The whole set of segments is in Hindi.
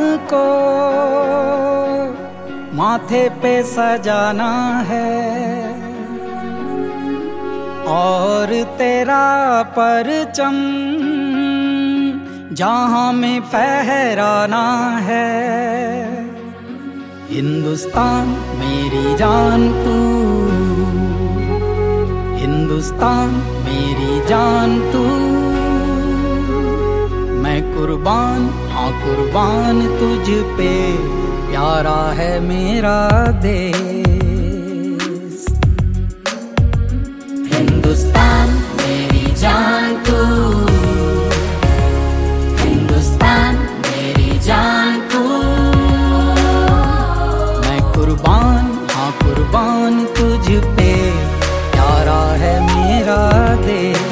हमको माथे पे सजाना है और तेरा परचम जहां में फहराना है। हिंदुस्तान मेरी जान तू, हिंदुस्तान मेरी जान तू, मैं कुर्बान, हाँ कुर्बान तुझ पे, प्यारा है मेरा देश। हिंदुस्तान मेरी जान तू, हिंदुस्तान मेरी जान तू, मैं कुर्बान, हाँ कुर्बान तुझ पे, प्यारा है मेरा देश।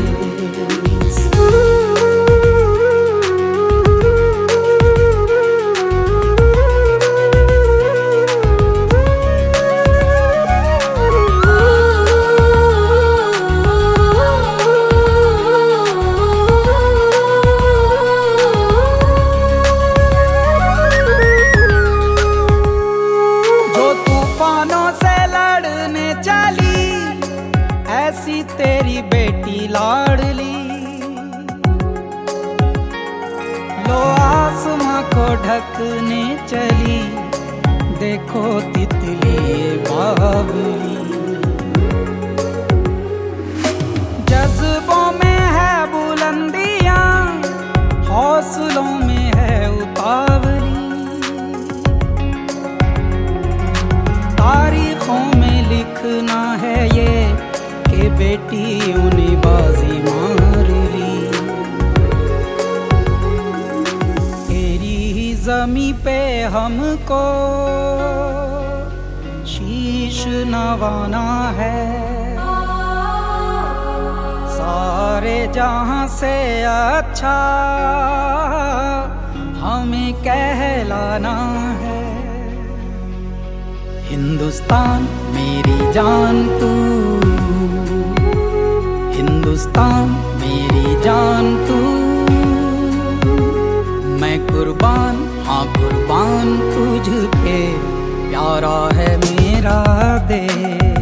ऐसी तेरी बेटी लाडली, लो आसमां को ढकने चली, देखो तितली ये बावली। जज्बों में है बुलंदियां, हौसलों में है उतावली, तारीखों में लिखना है ये कि बेटियों ने बाजी मार ली। तेरी ही ज़मीं पे हमको शीश नवाना है, सारे जहां से अच्छा हमें कहलाना है। हिंदुस्तान मेरी जान तू, हिंदुस्तान मेरी जान तू, मैं कुर्बान, हाँ कुर्बान तुझ पे, प्यारा है मेरा देश।